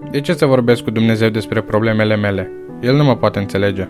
De ce să vorbesc cu Dumnezeu despre problemele mele? El nu mă poate înțelege.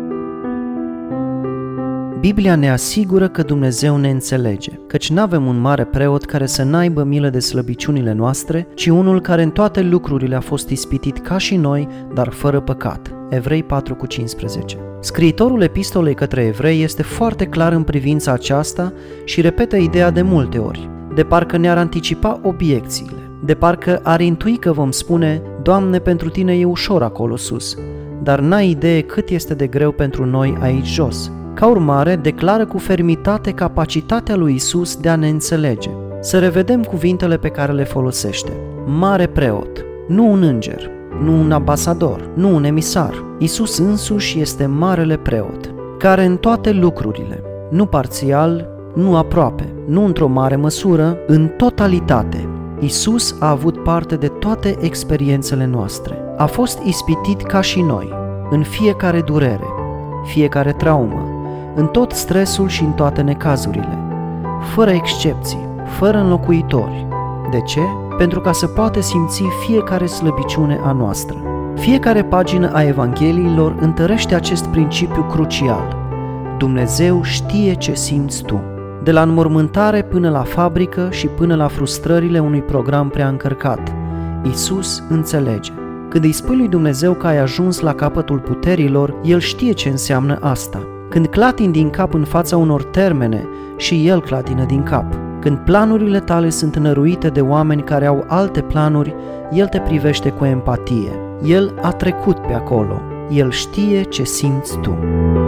Biblia ne asigură că Dumnezeu ne înțelege, căci n-avem un mare preot care să n-aibă milă de slăbiciunile noastre, ci unul care în toate lucrurile a fost ispitit ca și noi, dar fără păcat. Evrei 4:15. Scriitorul epistolei către evrei este foarte clar în privința aceasta și repetă ideea de multe ori, de parcă ne-ar anticipa obiecțiile, de parcă ar intui că vom spune: Doamne, pentru Tine e ușor acolo sus, dar n-ai idee cât este de greu pentru noi aici jos. Ca urmare, declară cu fermitate capacitatea lui Isus de a ne înțelege. Să revedem cuvintele pe care le folosește. Mare preot, nu un înger, nu un ambasador, nu un emisar. Isus însuși este marele preot, care în toate lucrurile, nu parțial, nu aproape, nu într-o mare măsură, în totalitate, Isus a avut parte de toate experiențele noastre. A fost ispitit ca și noi, în fiecare durere, fiecare traumă, în tot stresul și în toate necazurile, fără excepții, fără înlocuitori. De ce? Pentru ca să poată simți fiecare slăbiciune a noastră. Fiecare pagină a Evangheliilor întărește acest principiu crucial. Dumnezeu știe ce simți tu. De la înmormântare până la fabrică și până la frustrările unui program prea încărcat, Isus înțelege. Când îi spui lui Dumnezeu că ai ajuns la capătul puterilor, El știe ce înseamnă asta. Când clatini din cap în fața unor termene, și El clatină din cap. Când planurile tale sunt năruite de oameni care au alte planuri, El te privește cu empatie. El a trecut pe acolo. El știe ce simți tu.